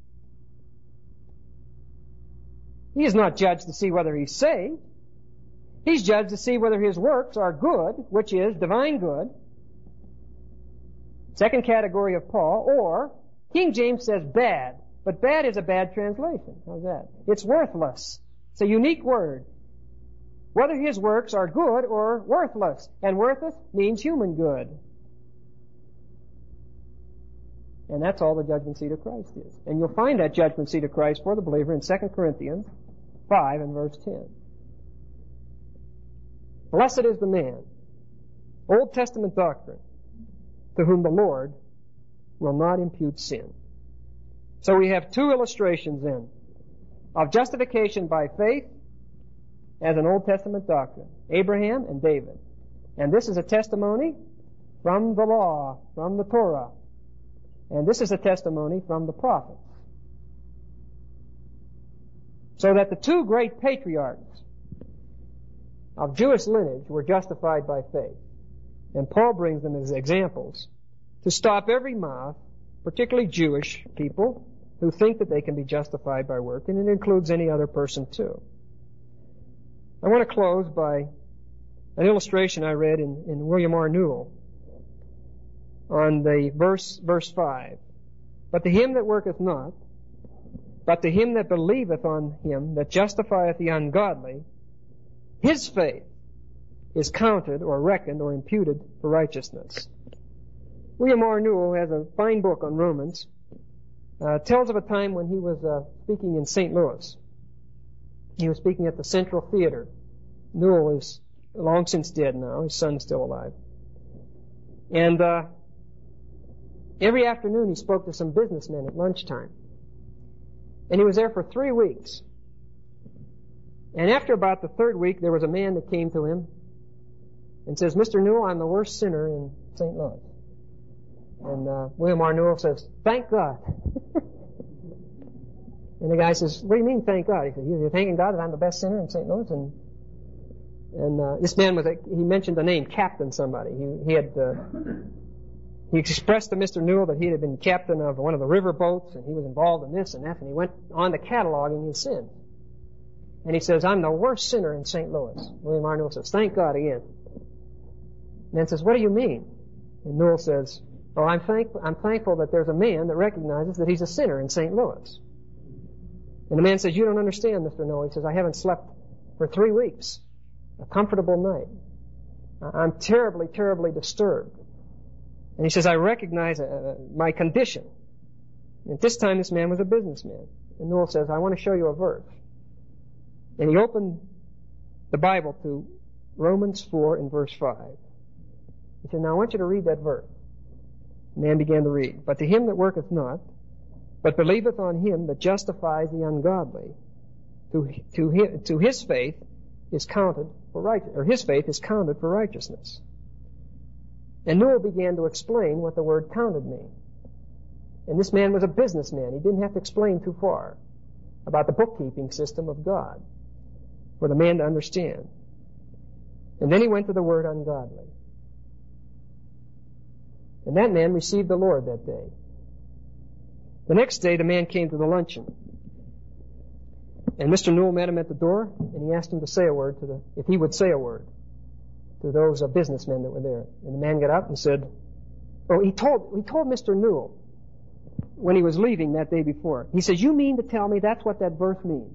He is not judged to see whether he's saved. He's judged to see whether his works are good, which is divine good. Second category of Paul, or King James says bad, but bad is a bad translation. How's that? It's worthless. It's a unique word. Whether his works are good or worthless. And worthless means human good. And that's all the judgment seat of Christ is. And you'll find that judgment seat of Christ for the believer in 2 Corinthians 5 and verse 10. Blessed is the man, Old Testament doctrine, to whom the Lord will not impute sin. So we have two illustrations then of justification by faith as an Old Testament doctrine, Abraham and David. And this is a testimony from the law, from the Torah. And this is a testimony from the prophets. So that the two great patriarchs of Jewish lineage were justified by faith. And Paul brings them as examples to stop every mouth, particularly Jewish people, who think that they can be justified by work, and it includes any other person too. I want to close by an illustration I read in William R. Newell on the verse 5. But to him that worketh not, but to him that believeth on him that justifieth the ungodly, his faith is counted or reckoned or imputed for righteousness. William R. Newell has a fine book on Romans. Tells of a time when he was speaking in St. Louis. He was speaking at the Central Theater. Newell is long since dead now. His son's still alive. And every afternoon he spoke to some businessmen at lunchtime. And he was there for 3 weeks. And after about the third week, there was a man that came to him and says, Mr. Newell, I'm the worst sinner in St. Louis. And William R. Newell says, thank God. And the guy says, what do you mean, thank God? He said, you're thanking God that I'm the best sinner in St. Louis? And this man he mentioned the name Captain somebody. He expressed to Mr. Newell that he had been captain of one of the river boats, and he was involved in this and that, and he went on to cataloging his sins. And he says, I'm the worst sinner in St. Louis. William R. Newell says, thank God again. And then says, what do you mean? And Newell says, Oh, I'm thankful that there's a man that recognizes that he's a sinner in St. Louis. And the man says, you don't understand, Mr. Noel. He says, I haven't slept for 3 weeks. A comfortable night. I'm terribly, terribly disturbed. And he says, I recognize my condition. And at this time, this man was a businessman. And Noel says, I want to show you a verse. And he opened the Bible to Romans 4 and verse 5. He said, now I want you to read that verse. The man began to read. But to him that worketh not, but believeth on him that justifies the ungodly, to his faith is counted for righteousness. And Noel began to explain what the word counted means. And this man was a businessman. He didn't have to explain too far about the bookkeeping system of God for the man to understand. And then he went to the word ungodly. And that man received the Lord that day. The next day, the man came to the luncheon. And Mr. Newell met him at the door, and he asked him to say a word if he would say a word to those businessmen that were there. And the man got up and said, he told Mr. Newell when he was leaving that day before, he says, you mean to tell me that's what that verse means?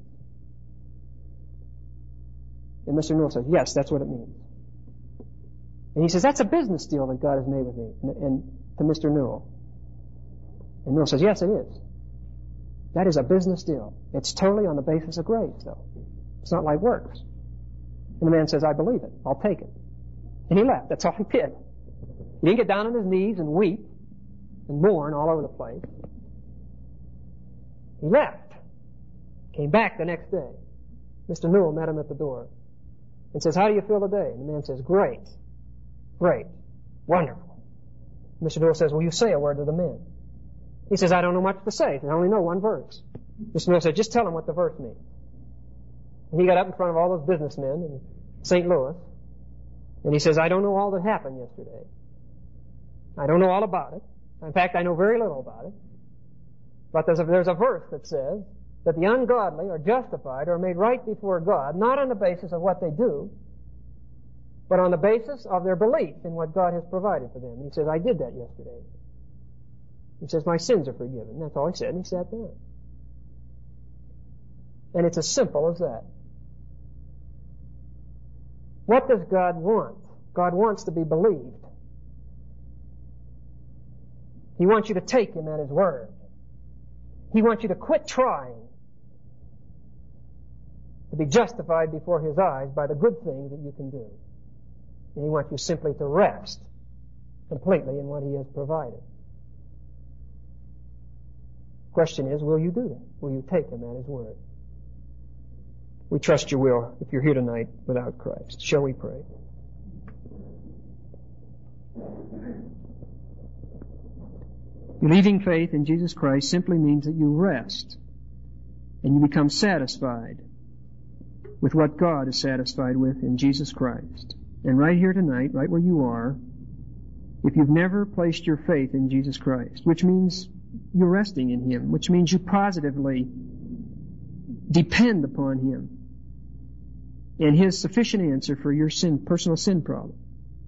And Mr. Newell says, yes, that's what it means. And he says, that's a business deal that God has made with me, and to Mr. Newell. And Newell says, yes, it is. That is a business deal. It's totally on the basis of grace, though. It's not like works. And the man says, I believe it. I'll take it. And he left. That's all he did. He didn't get down on his knees and weep and mourn all over the place. He left. Came back the next day. Mr. Newell met him at the door and says, how do you feel today? And the man says, great. Great. Wonderful. Mr. Newell says, will you say a word to the men? He says, I don't know much to say. I only know one verse. Mr. Newell said, just tell him what the verse means. And he got up in front of all those businessmen in St. Louis, and he says, I don't know all that happened yesterday. I don't know all about it. In fact, I know very little about it. But there's a verse that says that the ungodly are justified or made right before God, not on the basis of what they do, but on the basis of their belief in what God has provided for them. And he says, I did that yesterday. He says, my sins are forgiven. That's all he said, and he sat down. And it's as simple as that. What does God want? God wants to be believed. He wants you to take Him at His word. He wants you to quit trying to be justified before His eyes by the good things that you can do. And He wants you simply to rest completely in what He has provided. The question is, will you do that? Will you take Him at His word? We trust you will if you're here tonight without Christ. Shall we pray? Believing faith in Jesus Christ simply means that you rest and you become satisfied with what God is satisfied with in Jesus Christ. And right here tonight, right where you are, if you've never placed your faith in Jesus Christ, which means you're resting in Him, which means you positively depend upon Him and His sufficient answer for your personal sin problem.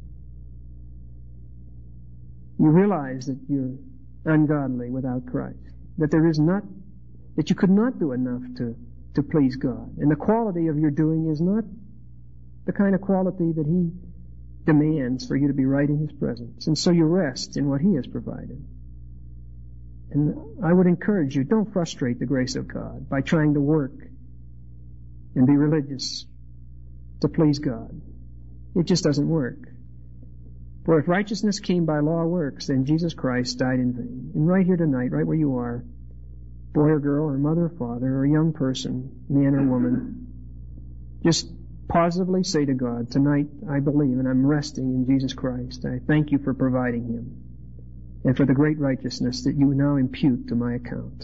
You realize that you're ungodly without Christ, that you could not do enough to please God. And the quality of your doing is not the kind of quality that He demands for you to be right in His presence. And so you rest in what He has provided. And I would encourage you, don't frustrate the grace of God by trying to work and be religious to please God. It just doesn't work. For if righteousness came by law of works, then Jesus Christ died in vain. And right here tonight, right where you are, boy or girl or mother or father or young person, man or woman, just positively say to God, tonight I believe and I'm resting in Jesus Christ. I thank you for providing Him and for the great righteousness that you now impute to my account.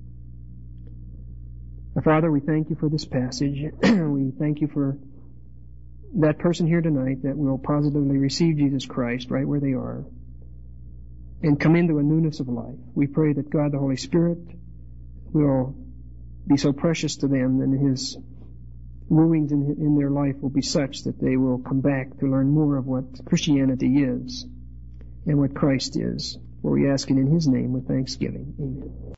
Our Father, we thank you for this passage. We thank you for that person here tonight that will positively receive Jesus Christ right where they are and come into a newness of life. We pray that God the Holy Spirit will be so precious to them and His wooings in their life will be such that they will come back to learn more of what Christianity is and what Christ is. For For we ask it in His name with thanksgiving. Amen.